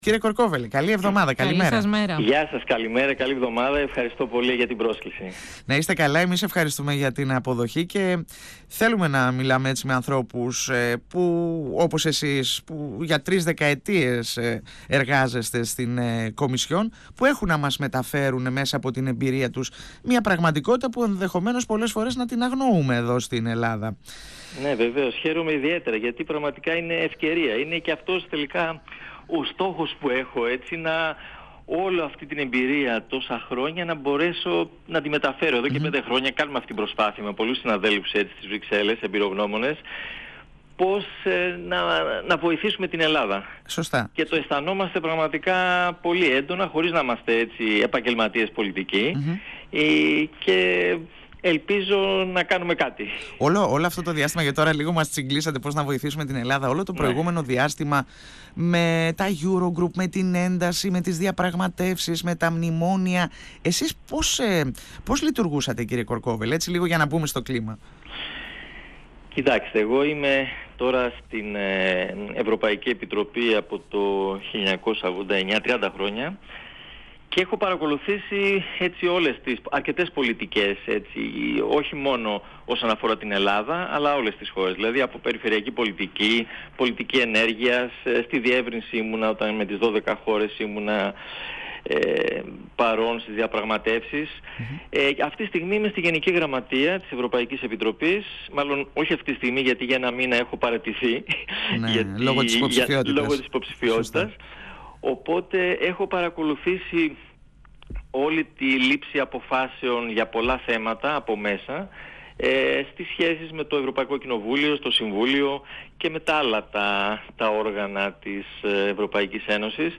Κύριε Κορκόβελη, καλή εβδομάδα, καλημέρα. Καλή σας μέρα. Γεια σας, καλημέρα, καλή εβδομάδα. Ευχαριστώ πολύ για την πρόσκληση. Να είστε καλά, εμείς ευχαριστούμε για την αποδοχή και θέλουμε να μιλάμε έτσι με ανθρώπους που, όπως εσείς, που για 3 δεκαετίες εργάζεστε στην Κομισιόν, που έχουν να μας μεταφέρουν μέσα από την εμπειρία τους μια πραγματικότητα που ενδεχομένως πολλές φορές να την αγνοούμε εδώ στην Ελλάδα. Ναι, βεβαίως, χαίρομαι ιδιαίτερα γιατί πραγματικά είναι ευκαιρία. Είναι και αυτός τελικά ο στόχος που έχω, έτσι, να όλη αυτή την εμπειρία τόσα χρόνια να μπορέσω να τη μεταφέρω. Εδώ και 5 χρόνια κάνουμε αυτή την προσπάθεια με πολλούς συναδέλφους έτσι στις Βρυξέλλες, εμπειρογνώμονες, πώς να βοηθήσουμε την Ελλάδα. Σωστά. Και το αισθανόμαστε πραγματικά πολύ έντονα, χωρίς να είμαστε έτσι επαγγελματίες πολιτικοί. Και ελπίζω να κάνουμε κάτι. Όλο αυτό το διάστημα, γιατί τώρα λίγο μας τσιγκλίσατε πώς να βοηθήσουμε την Ελλάδα, όλο το προηγούμενο διάστημα με τα Eurogroup, με την ένταση, με τις διαπραγματεύσεις, με τα μνημόνια, εσείς πώς λειτουργούσατε, κύριε Κορκόβελ, έτσι λίγο για να μπούμε στο κλίμα? Κοιτάξτε, εγώ είμαι τώρα στην Ευρωπαϊκή Επιτροπή από το 1989, 30 χρόνια, και έχω παρακολουθήσει έτσι αρκετές πολιτικές, έτσι, όχι μόνο όσον αφορά την Ελλάδα, αλλά όλες τις χώρες. Δηλαδή από περιφερειακή πολιτική, πολιτική ενέργειας, στη διεύρυνση ήμουνα όταν με τις 12 χώρες ήμουνα παρόν στις διαπραγματεύσεις. Αυτή τη στιγμή είμαι στη Γενική Γραμματεία της Ευρωπαϊκής Επιτροπής, μάλλον όχι αυτή τη στιγμή γιατί για ένα μήνα έχω παραιτηθεί, λόγω της υποψηφιότητας. Οπότε έχω παρακολουθήσει όλη τη λήψη αποφάσεων για πολλά θέματα από μέσα, στις σχέσεις με το Ευρωπαϊκό Κοινοβούλιο, στο Συμβούλιο και με τα άλλα τα όργανα της Ευρωπαϊκής Ένωσης.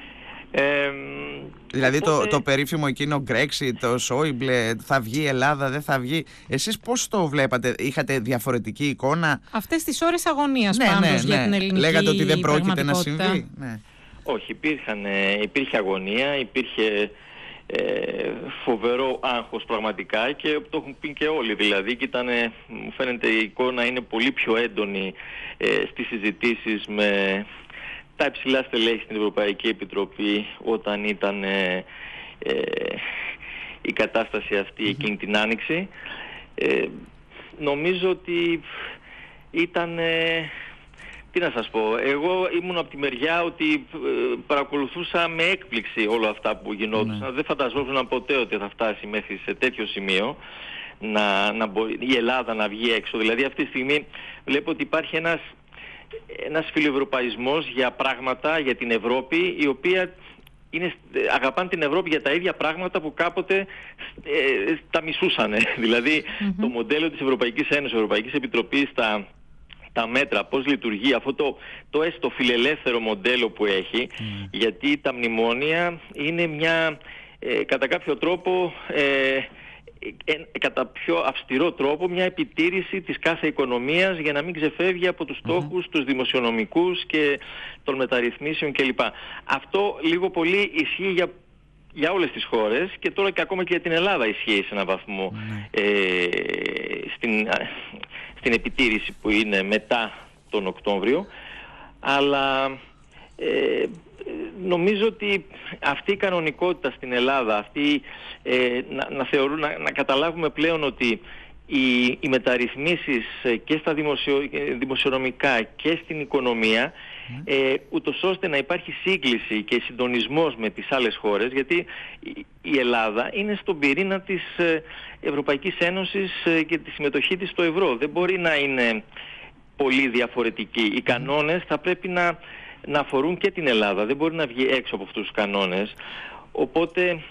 Δηλαδή οπότε το περίφημο εκείνο Brexit, το Σόιμπλε, θα βγει η Ελλάδα, δεν θα βγει. Εσείς πώς το βλέπατε, είχατε διαφορετική εικόνα? Αυτές τις ώρες αγωνίας πάντως για την ελληνική. Λέγατε ότι δεν πρόκειται να συμβεί. Όχι, υπήρχε αγωνία, υπήρχε φοβερό άγχος πραγματικά, και το έχουν πει και όλοι δηλαδή, και μου φαίνεται η εικόνα είναι πολύ πιο έντονη στις συζητήσεις με τα υψηλά στελέχη στην Ευρωπαϊκή Επιτροπή όταν ήταν η κατάσταση αυτή εκείνη την Άνοιξη. Νομίζω ότι ήταν... Τι να σας πω, εγώ ήμουν από τη μεριά ότι παρακολουθούσα με έκπληξη όλα αυτά που γινόντουσαν. Δεν φανταζόμουν ποτέ ότι θα φτάσει μέχρι σε τέτοιο σημείο η Ελλάδα να βγει έξω. Δηλαδή αυτή τη στιγμή βλέπω ότι υπάρχει ένας φιλοευρωπαϊσμός για πράγματα, για την Ευρώπη, η οποία αγαπάνε την Ευρώπη για τα ίδια πράγματα που κάποτε τα μισούσανε. Δηλαδή το μοντέλο της Ευρωπαϊκής Ένωσης, Ευρωπαϊκής Επιτροπής, τα μέτρα, πώς λειτουργεί αυτό το έστω φιλελεύθερο μοντέλο που έχει, γιατί τα μνημόνια είναι κατά κάποιο τρόπο, κατά πιο αυστηρό τρόπο, μια επιτήρηση της κάθε οικονομίας για να μην ξεφεύγει από τους στόχους, τους δημοσιονομικούς και των μεταρρυθμίσεων κλπ. Αυτό λίγο πολύ ισχύει για όλες τις χώρες, και τώρα και ακόμα και για την Ελλάδα ισχύει σε έναν βαθμό στην επιτήρηση που είναι μετά τον Οκτώβριο. Αλλά νομίζω ότι αυτή η κανονικότητα στην Ελλάδα, αυτή να καταλάβουμε πλέον ότι οι μεταρρυθμίσεις και στα δημοσιονομικά και στην οικονομία, ούτως ώστε να υπάρχει σύγκληση και συντονισμός με τις άλλες χώρες, γιατί η Ελλάδα είναι στον πυρήνα της Ευρωπαϊκής Ένωσης και τη συμμετοχή της στο ευρώ. Δεν μπορεί να είναι πολύ διαφορετική. Οι κανόνες θα πρέπει να αφορούν και την Ελλάδα. Δεν μπορεί να βγει έξω από αυτούς τους κανόνες. Οπότε...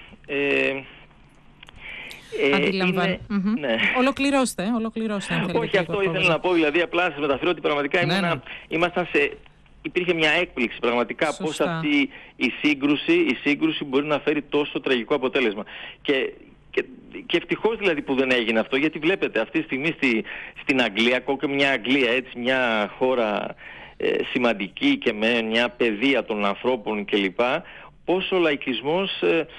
Αντιλαμβάνω. Ναι. Ολοκληρώστε. Όχι, αυτό ήθελα να πω, δηλαδή απλά να σας μεταφέρω ότι πραγματικά υπήρχε μια έκπληξη πραγματικά. Πώς αυτή η σύγκρουση μπορεί να φέρει τόσο τραγικό αποτέλεσμα. Και ευτυχώς δηλαδή που δεν έγινε αυτό, γιατί βλέπετε αυτή τη στιγμή στην Αγγλία, ακόμα και μια Αγγλία, έτσι, μια χώρα σημαντική και με μια παιδεία των ανθρώπων κλπ, πόσο ο λαϊκισμός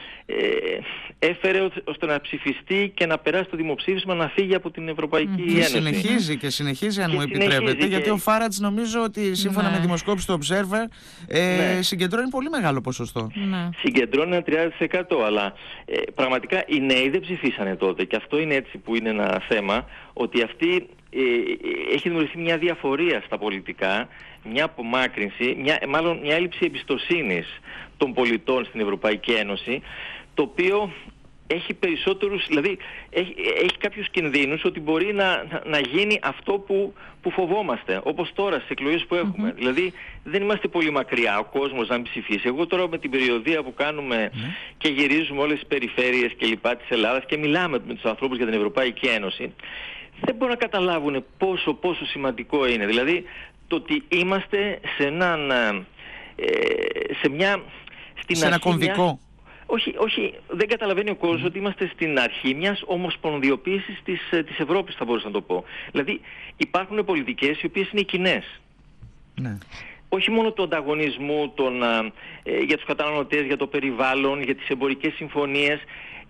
έφερε ώστε να ψηφιστεί και να περάσει το δημοψήφισμα να φύγει από την Ευρωπαϊκή Ένωση. Και συνεχίζει αν μου επιτρέπετε, γιατί ο Φάρατς νομίζω ότι σύμφωνα με δημοσκόπηση του Observer συγκεντρώνει πολύ μεγάλο ποσοστό. Συγκεντρώνει ένα 30%, αλλά πραγματικά οι νέοι δεν ψηφίσανε τότε, και αυτό είναι έτσι που είναι ένα θέμα, ότι αυτή έχει δημιουργηθεί μια διαφορία στα πολιτικά, μια απομάκρυνση, μάλλον μια έλλειψη εμπιστοσύνης των πολιτών στην Ευρωπαϊκή Ένωση, το οποίο έχει περισσότερους, δηλαδή έχει κάποιους κινδύνους ότι μπορεί να γίνει αυτό που φοβόμαστε, όπως τώρα στις εκλογές που έχουμε. Δηλαδή δεν είμαστε πολύ μακριά ο κόσμος να μην ψηφίσει. Εγώ τώρα με την περιοδεία που κάνουμε και γυρίζουμε όλες τις περιφέρειες και λοιπά της Ελλάδας και μιλάμε με τους ανθρώπους για την Ευρωπαϊκή Ένωση, δεν μπορούν να καταλάβουν πόσο σημαντικό είναι. Δηλαδή το ότι είμαστε σε ένα κομβικό. Όχι, δεν καταλαβαίνει ο κόσμος ότι είμαστε στην αρχή μιας ομοσπονδιοποίησης της Ευρώπης, θα μπορούσα να το πω. Δηλαδή υπάρχουν πολιτικές οι οποίες είναι κοινές. Ναι. Όχι μόνο του ανταγωνισμού για τους καταναλωτές, για το περιβάλλον, για τις εμπορικές συμφωνίες.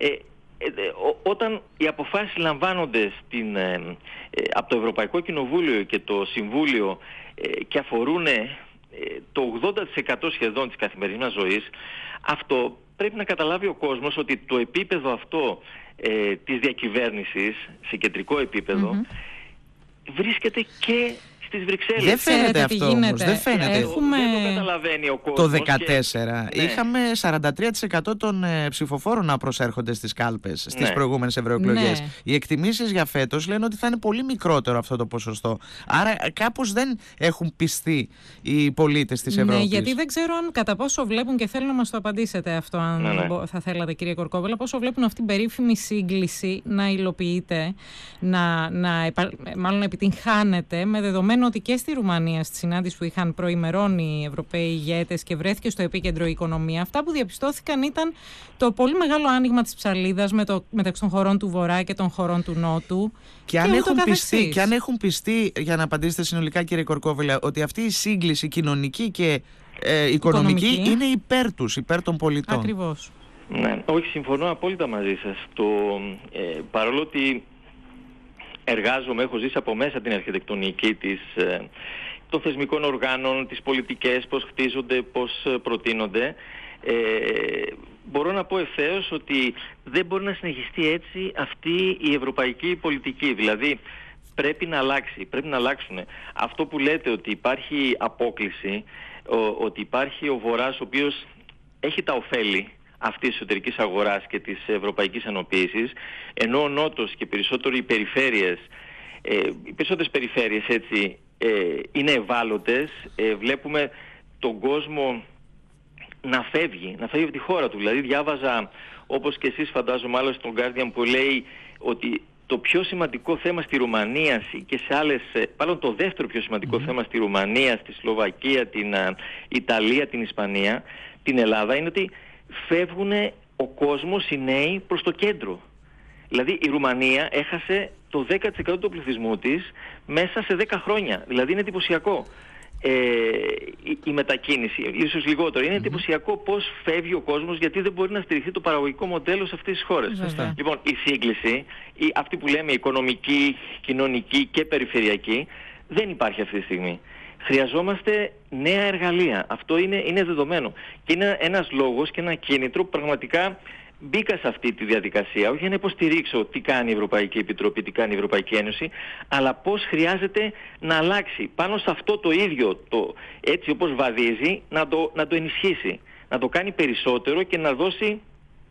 Όταν οι αποφάσεις λαμβάνονται από το Ευρωπαϊκό Κοινοβούλιο και το Συμβούλιο και αφορούν το 80% σχεδόν της καθημερινής μας ζωής, αυτό πρέπει να καταλάβει ο κόσμος, ότι το επίπεδο αυτό της διακυβέρνησης σε κεντρικό επίπεδο βρίσκεται και στις Βρυξέλλες. Δεν φαίνεται αυτό όμως, δεν φαίνεται. Δεν το καταλαβαίνει ο κόσμος. Το 2014 είχαμε 43% των ψηφοφόρων να προσέρχονται στις κάλπες στις προηγούμενες ευρωεκλογές. Οι εκτιμήσεις για φέτος λένε ότι θα είναι πολύ μικρότερο αυτό το ποσοστό. Άρα κάπως δεν έχουν πιστεί οι πολίτες της Ευρώπης. Ναι, γιατί δεν ξέρω αν κατά πόσο βλέπουν, και θέλω να μας το απαντήσετε αυτό, αν θα θέλατε, κύριε Κορκόβελα, πόσο βλέπουν αυτή την περίφημη σύγκληση να υλοποιείται, μάλλον να επιτυγχάνεται, με δεδομένο ότι και στη Ρουμανία, στη συνάντηση που είχαν προημερώνει οι Ευρωπαίοι ηγέτες και βρέθηκε στο επίκεντρο η οικονομία, αυτά που διαπιστώθηκαν ήταν το πολύ μεγάλο άνοιγμα της ψαλίδας μεταξύ των χωρών του Βορρά και των χωρών του Νότου. Και αν έχουν πιστεί, για να απαντήσετε συνολικά, κύριε Κορκόβελα, ότι αυτή η σύγκληση κοινωνική και οικονομική είναι υπέρ τους, υπέρ των πολιτών. Ακριβώς. Ναι, όχι, συμφωνώ απόλυτα μαζί σας. Παρόλο ότι έχω ζήσει από μέσα την αρχιτεκτονική των θεσμικών οργάνων, τις πολιτικές, πώς χτίζονται, πώς προτείνονται, μπορώ να πω ευθέως ότι δεν μπορεί να συνεχιστεί έτσι αυτή η ευρωπαϊκή πολιτική. Δηλαδή πρέπει να αλλάξει, πρέπει να αλλάξουν. Αυτό που λέτε ότι υπάρχει απόκλιση, ότι υπάρχει ο Βορράς ο οποίος έχει τα ωφέλη αυτής της εσωτερικής αγοράς και της ευρωπαϊκής ενοποίησης, ενώ ο Νότος και περισσότερο οι περιφέρειες, οι περισσότερες περιφέρειες έτσι είναι ευάλωτες. Βλέπουμε τον κόσμο να φεύγει από τη χώρα του. Δηλαδή διάβαζα, όπως και εσείς φαντάζομαι, άλλο στον Guardian, που λέει ότι το πιο σημαντικό θέμα στη Ρουμανία και σε άλλες, μάλλον το δεύτερο πιο σημαντικό θέμα στη Ρουμανία, στη Σλοβακία, την Ιταλία, την Ισπανία, την Ελλάδα, είναι ότι φεύγουν ο κόσμος, οι νέοι, προς το κέντρο. Δηλαδή η Ρουμανία έχασε το 10% του πληθυσμού της μέσα σε 10 χρόνια. Δηλαδή είναι εντυπωσιακό η μετακίνηση, ίσως λιγότερο. Είναι εντυπωσιακό πώς φεύγει ο κόσμος, γιατί δεν μπορεί να στηριχθεί το παραγωγικό μοντέλο σε αυτές τις χώρες. Λοιπόν, η σύγκληση, αυτή που λέμε οικονομική, κοινωνική και περιφερειακή, δεν υπάρχει αυτή τη στιγμή. Χρειαζόμαστε νέα εργαλεία. Αυτό είναι δεδομένο. Και είναι ένας λόγος και ένα κίνητρο που πραγματικά μπήκα σε αυτή τη διαδικασία, όχι για να υποστηρίξω τι κάνει η Ευρωπαϊκή Επιτροπή, τι κάνει η Ευρωπαϊκή Ένωση, αλλά πώς χρειάζεται να αλλάξει. Πάνω σε αυτό το ίδιο, έτσι όπως βαδίζει, να το ενισχύσει. Να το κάνει περισσότερο και να δώσει...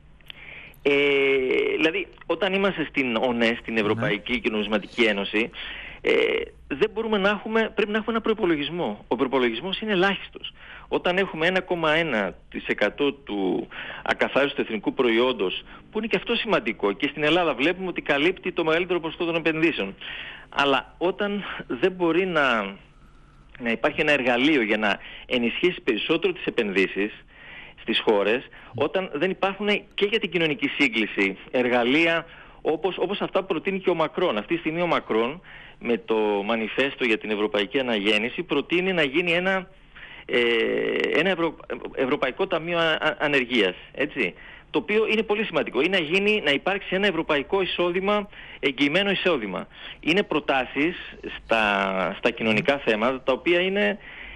δηλαδή, όταν είμαστε στην ΟΝΕ, στην Ευρωπαϊκή και Νομισματική Ένωση, δεν μπορούμε πρέπει να έχουμε ένα προϋπολογισμό. Ο προϋπολογισμός είναι ελάχιστος. Όταν έχουμε 1,1% του ακαθάριστου εθνικού προϊόντος, που είναι και αυτό σημαντικό, και στην Ελλάδα βλέπουμε ότι καλύπτει το μεγαλύτερο ποσοστό των επενδύσεων. Αλλά όταν δεν μπορεί να υπάρχει ένα εργαλείο για να ενισχύσει περισσότερο τις επενδύσεις στις χώρες, όταν δεν υπάρχουν και για την κοινωνική σύγκληση εργαλεία όπως αυτά που προτείνει και ο Μακρόν. Αυτή τη στιγμή ο Μακρόν, με το μανιφέστο για την Ευρωπαϊκή Αναγέννηση, προτείνει να γίνει ένα Ευρωπαϊκό Ταμείο Ανεργίας, έτσι, το οποίο είναι πολύ σημαντικό. Είναι να υπάρξει ένα ευρωπαϊκό εισόδημα, εγγυημένο εισόδημα. Είναι προτάσεις στα κοινωνικά θέματα, τα οποία είναι...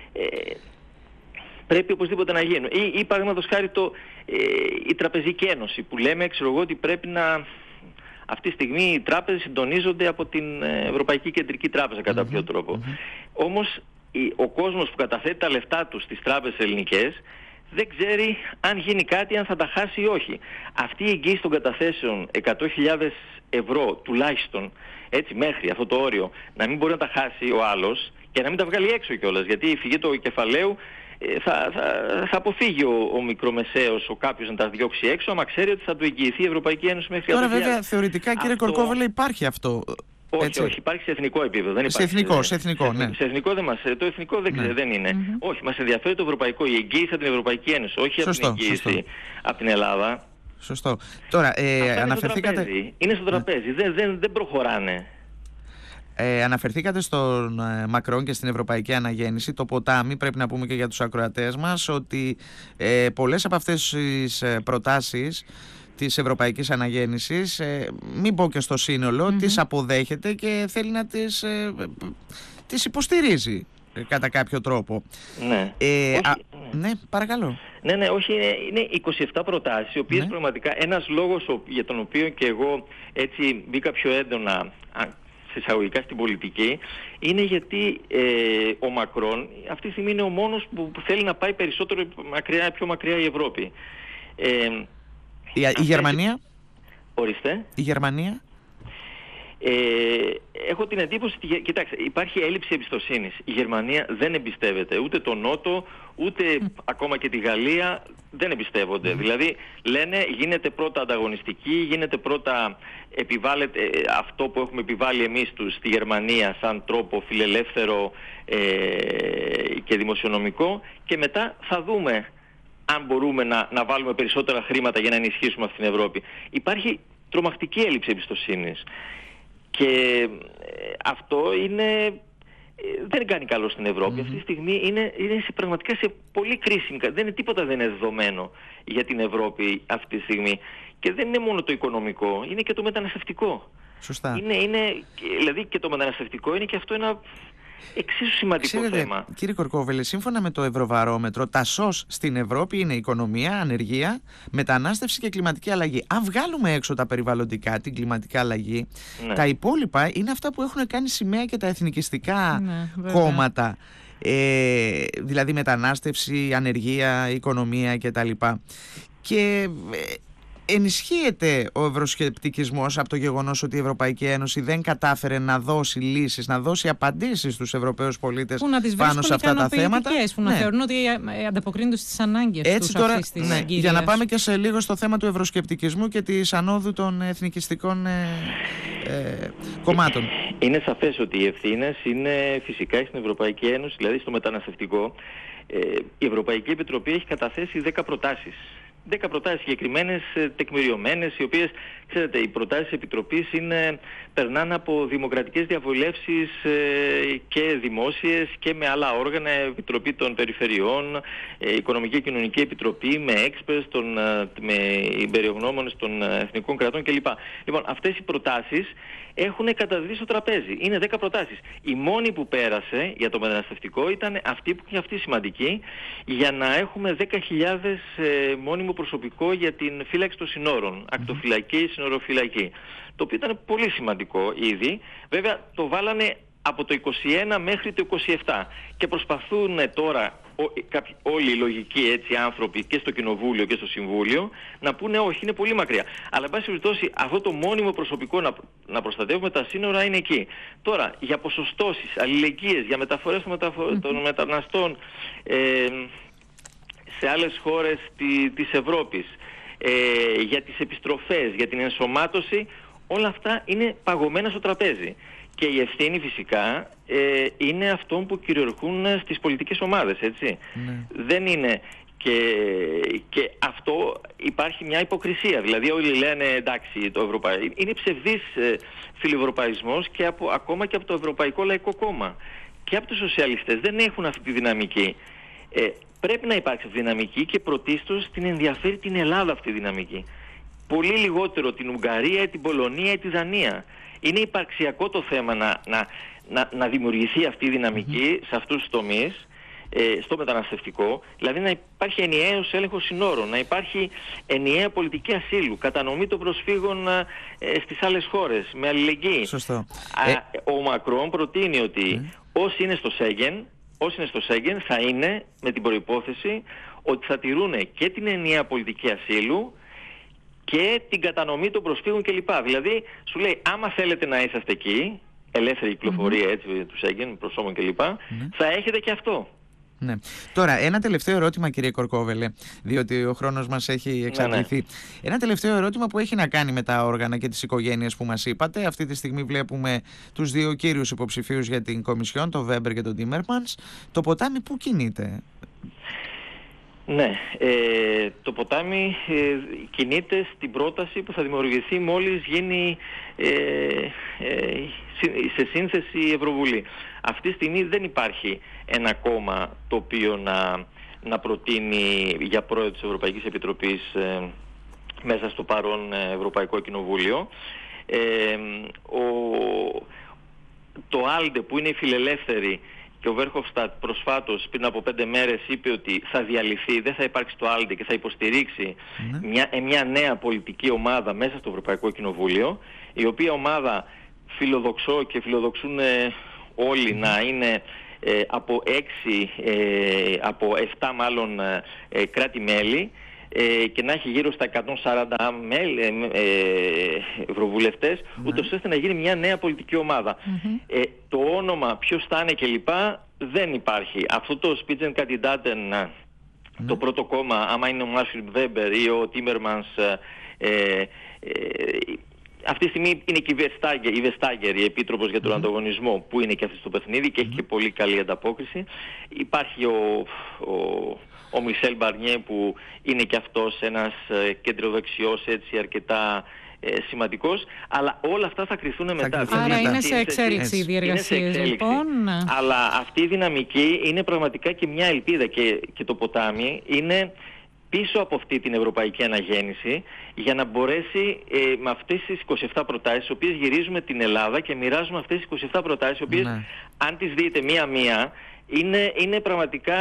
πρέπει οπωσδήποτε να γίνουν. Ή παραδείγματος χάρη η Τραπεζική Ένωση, που λέμε, ξέρω εγώ, ότι πρέπει να... Αυτή τη στιγμή οι τράπεζες συντονίζονται από την Ευρωπαϊκή Κεντρική Τράπεζα κατά κάποιο τρόπο. Όμως ο κόσμος που καταθέτει τα λεφτά του στις τράπεζες ελληνικές δεν ξέρει αν γίνει κάτι, αν θα τα χάσει ή όχι. Αυτή η εγγύηση των καταθέσεων 100.000 ευρώ τουλάχιστον, έτσι, μέχρι αυτό το όριο, να μην μπορεί να τα χάσει ο άλλος και να μην τα βγάλει έξω κιόλας, γιατί η φυγή του κεφαλαίου θα αποφύγει ο μικρομεσαίος, ο κάποιος να τα διώξει έξω, άμα ξέρει ότι θα του εγγυηθεί η Ευρωπαϊκή Ένωση μέχρι 100.000. Τώρα βέβαια θεωρητικά, κύριε Κορκόβελε, υπάρχει αυτό. Όχι, υπάρχει σε εθνικό επίπεδο. Δεν υπάρχει σε εθνικό, ναι. Σε εθνικό δεν μας, το εθνικό δεν είναι. Όχι, μας ενδιαφέρει το ευρωπαϊκό, η εγγύηση από την Ευρωπαϊκή Ένωση, όχι από την εγγύηση από την Ελλάδα. Σωστό. Τώρα, αναφερθήκατε... Είναι στο τραπέζι, δεν προχωράνε. Αναφερθήκατε στον Μακρόν και στην Ευρωπαϊκή Αναγέννηση. Το ποτάμι, πρέπει να πούμε και για τους ακροατές μας, ότι πολλές από αυτές τις προτάσεις της Ευρωπαϊκής Αναγέννησης, μην πω και στο σύνολο, τις αποδέχεται και θέλει να τις υποστηρίζει κατά κάποιο τρόπο. Ναι. Ναι, παρακαλώ. Ναι, όχι, είναι 27 προτάσεις, οι οποίες πραγματικά ένας λόγος για τον οποίο και εγώ έτσι μπήκα πιο έντονα σε εισαγωγικά στην πολιτική, είναι γιατί ο Μακρόν αυτή τη στιγμή είναι ο μόνος που θέλει να πάει περισσότερο πιο μακριά η Ευρώπη. Η Γερμανία. Ορίστε. Η Γερμανία. Έχω την εντύπωση ότι, κοιτάξτε, υπάρχει έλλειψη εμπιστοσύνης. Η Γερμανία δεν εμπιστεύεται ούτε τον Νότο, ούτε ακόμα και τη Γαλλία δεν εμπιστεύονται. Δηλαδή λένε γίνεται πρώτα ανταγωνιστική, γίνεται πρώτα, επιβάλλεται αυτό που έχουμε επιβάλει εμείς στη Γερμανία σαν τρόπο φιλελεύθερο και δημοσιονομικό, και μετά θα δούμε αν μπορούμε να βάλουμε περισσότερα χρήματα για να ενισχύσουμε αυτή την Ευρώπη. Υπάρχει τρομακτική έλλειψη εμπιστοσύνης. Και αυτό δεν κάνει καλό στην Ευρώπη. Αυτή τη στιγμή είναι πραγματικά σε πολύ κρίσιμη. Τίποτα δεν είναι δεδομένο για την Ευρώπη αυτή τη στιγμή. Και δεν είναι μόνο το οικονομικό, είναι και το μεταναστευτικό. Σωστά. Δηλαδή και το μεταναστευτικό είναι και αυτό ένα εξίσου σημαντικό θέμα. Κύριε Κορκόβελε, σύμφωνα με το Ευρωβαρόμετρο, τα ΣΟΣ στην Ευρώπη είναι οικονομία, ανεργία, μετανάστευση και κλιματική αλλαγή. Αν βγάλουμε έξω τα περιβαλλοντικά, την κλιματική αλλαγή, τα υπόλοιπα είναι αυτά που έχουν κάνει σημαία και τα εθνικιστικά κόμματα. Δηλαδή μετανάστευση, ανεργία, οικονομία κτλ. Και ενισχύεται ο ευρωσκεπτικισμός από το γεγονός ότι η Ευρωπαϊκή Ένωση δεν κατάφερε να δώσει λύσεις, να δώσει απαντήσεις στους Ευρωπαίους πολίτες πάνω σε αυτά τα θέματα. Που να θεωρούν ότι ανταποκρίνονται στις ανάγκες τους αυτής της συγκυρίας. Για να πάμε και σε λίγο στο θέμα του ευρωσκεπτικισμού και της ανόδου των εθνικιστικών κομμάτων. Είναι σαφές ότι οι ευθύνες είναι φυσικά στην Ευρωπαϊκή Ένωση, δηλαδή στο μεταναστευτικό. Η Ευρωπαϊκή Επιτροπή έχει καταθέσει 10 προτάσεις. 10 προτάσεις συγκεκριμένες, τεκμηριωμένες, οι οποίες, ξέρετε, οι προτάσεις της Επιτροπής περνάνε από δημοκρατικές διαβουλεύσεις και δημόσιες και με άλλα όργανα, Επιτροπή των Περιφερειών, Οικονομική και Κοινωνική Επιτροπή, με experts, με εμπειρογνώμονες των εθνικών κρατών κλπ. Λοιπόν, αυτές οι προτάσεις έχουν καταδεί στο τραπέζι. Είναι 10 προτάσεις. Η μόνη που πέρασε για το μεταναστευτικό ήταν αυτή που είναι αυτή σημαντική, για να έχουμε 10.000 μόνιμο προσωπικό για την φύλαξη των συνόρων, ακτοφυλακή, συνοροφυλακή. Το οποίο ήταν πολύ σημαντικό ήδη. Βέβαια το βάλανε από το 21 μέχρι το 27 και προσπαθούν τώρα όλοι οι λογικοί άνθρωποι και στο Κοινοβούλιο και στο Συμβούλιο να πούνε όχι, είναι πολύ μακριά. Αλλά εν πάση περιπτώσει αυτό το μόνιμο προσωπικό να προστατεύουμε τα σύνορα είναι εκεί. Τώρα για ποσοστώσεις, αλληλεγγύες, για μεταφορές των μεταναστών σε άλλες χώρες της Ευρώπης, για τις επιστροφές, για την ενσωμάτωση, όλα αυτά είναι παγωμένα στο τραπέζι. Και η ευθύνη φυσικά είναι αυτών που κυριαρχούν στις πολιτικές ομάδες, έτσι. Δεν είναι... Και αυτό υπάρχει μια υποκρισία. Δηλαδή όλοι λένε εντάξει, είναι ψευδής φιλευρωπαϊσμός και ακόμα και από το Ευρωπαϊκό Λαϊκό Κόμμα. Και από τους σοσιαλιστές δεν έχουν αυτή τη δυναμική. Πρέπει να υπάρξει αυτή η δυναμική και πρωτίστως την ενδιαφέρει την Ελλάδα αυτή η δυναμική. Πολύ λιγότερο την Ουγγαρία, την Πολωνία ή τη Δανία. Είναι υπαρξιακό το θέμα να δημιουργηθεί αυτή η δυναμική σε αυτούς τους τομείς, στο μεταναστευτικό, δηλαδή να υπάρχει ενιαίος έλεγχος συνόρων, να υπάρχει ενιαία πολιτική ασύλου, κατανομή των προσφύγων στις άλλες χώρες, με αλληλεγγύη. Σωστό. Ο Μακρόν προτείνει ότι όσοι είναι στο Σέγγεν θα είναι με την προϋπόθεση ότι θα τηρούν και την ενιαία πολιτική ασύλου και την κατανομή των προσφύγων κλπ. Δηλαδή σου λέει, άμα θέλετε να είσαστε εκεί, ελεύθερη κυκλοφορία έτσι του Σέγγεν, προσώπων κλπ, θα έχετε και αυτό. Ναι. Τώρα, ένα τελευταίο ερώτημα, κύριε Κορκόβελε, διότι ο χρόνος μας έχει εξαντληθεί. Ναι. Ένα τελευταίο ερώτημα που έχει να κάνει με τα όργανα και τις οικογένειες που μας είπατε. Αυτή τη στιγμή βλέπουμε τους δύο κύριους υποψηφίους για την Κομισιόν, τον Βέμπερ και τον Τίμερμανς. Το ποτάμι πού κινείται? Ναι, το ποτάμι κινείται στην πρόταση που θα δημιουργηθεί μόλις γίνει σε σύνθεση η Ευρωβουλή. Αυτή τη στιγμή δεν υπάρχει ένα κόμμα το οποίο να προτείνει για πρόεδρο της Ευρωπαϊκής Επιτροπής μέσα στο παρόν Ευρωπαϊκό Κοινοβούλιο. Το Άλντε που είναι η φιλελεύθερη και ο Βέρχοφστατ προσφάτως πριν από 5 μέρες είπε ότι θα διαλυθεί, δεν θα υπάρξει το Άλντε και θα υποστηρίξει μια νέα πολιτική ομάδα μέσα στο Ευρωπαϊκό Κοινοβούλιο, η οποία ομάδα φιλοδοξώ και φιλοδοξούν όλοι να είναι από 7 μάλλον κράτη-μέλη και να έχει γύρω στα 140 ευρωβουλευτές, ούτως ώστε να γίνει μια νέα πολιτική ομάδα. Το όνομα, ποιος θα είναι κλπ. Δεν υπάρχει. Αυτό το Spitzenkandidaten, το πρώτο κόμμα, άμα είναι ο Μάρσιν Βέμπερ ή ο Τίμερμανς, αυτή τη στιγμή είναι και η Βεστάγκερ, η Επίτροπος για τον Ανταγωνισμό, που είναι και αυτή στο παιχνίδι και έχει και πολύ καλή ανταπόκριση. Υπάρχει ο Μισελ Μπαρνιέ, που είναι και αυτός ένας κεντροδεξιός, έτσι αρκετά σημαντικός, αλλά όλα αυτά θα κριθούν μετά. Άρα είναι σε εξέλιξη οι διεργασίες, λοιπόν. Αλλά αυτή η δυναμική είναι πραγματικά και μια ελπίδα και το ποτάμι είναι πίσω από αυτή την ευρωπαϊκή αναγέννηση, για να μπορέσει με αυτές τις 27 προτάσεις, τις οποίες γυρίζουμε την Ελλάδα και μοιράζουμε αυτές τις 27 προτάσεις, οι οποίες αν τις δείτε μία-μία, είναι πραγματικά...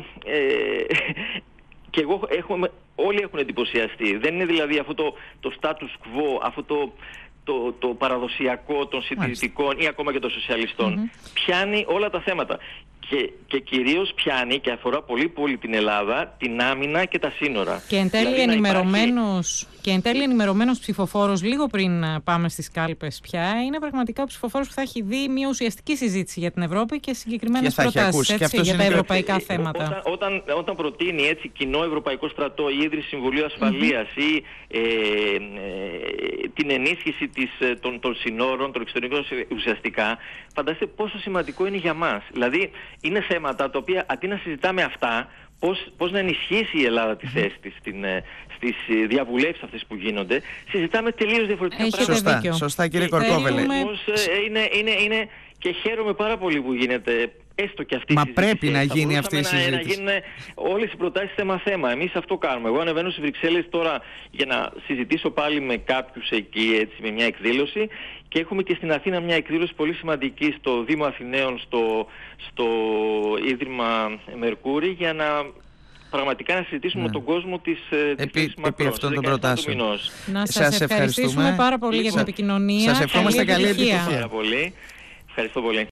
και όλοι έχουν εντυπωσιαστεί. Δεν είναι δηλαδή αυτό το status quo, αυτό το παραδοσιακό των συντηρητικών ή ακόμα και των σοσιαλιστών. Πιάνει όλα τα θέματα. Και κυρίως πιάνει και αφορά πολύ πολύ την Ελλάδα, την άμυνα και τα σύνορα. Και εν τέλει ενημερωμένος ψηφοφόρος, λίγο πριν πάμε στις κάλπες πια, είναι πραγματικά ο ψηφοφόρος που θα έχει δει μια ουσιαστική συζήτηση για την Ευρώπη και συγκεκριμένες προτάσεις για τα ευρωπαϊκά θέματα. Όταν προτείνει έτσι κοινό ευρωπαϊκό στρατό ή ίδρυση Συμβουλίου Ασφαλείας ή την ενίσχυση των συνόρων, των εξωτερικών ουσιαστικά, φανταστείτε πόσο σημαντικό είναι για μας. Δηλαδή είναι θέματα τα οποία αντί να συζητάμε αυτά, πώς να ενισχύσει η Ελλάδα τη θέση της στις διαβουλεύσεις αυτές που γίνονται, συζητάμε τελείως διαφορετικά πράγματα. Σωστά κύριε Κορκόβελε. Είναι και χαίρομαι πάρα πολύ που γίνεται έστω και αυτή η συζήτηση. Μα πρέπει να γίνει αυτή η συζήτηση. Να γίνουν όλες οι προτάσεις θέμα-θέμα. Εμείς αυτό κάνουμε. Εγώ ανεβαίνω στις Βρυξέλλες τώρα για να συζητήσω πάλι με κάποιους εκεί, έτσι, με μια εκδήλωση, και έχουμε και στην Αθήνα μια εκδήλωση πολύ σημαντική στο Δήμο Αθηναίων, στο Ίδρυμα Μερκούρη, για να πραγματικά να συζητήσουμε με τον κόσμο της επί αυτών των προτάσεων. Να σας ευχαριστήσουμε πάρα πολύ για την επικοινωνία. Σας ευχόμαστε καλή επιτυχία. Ευχαριστώ πολύ.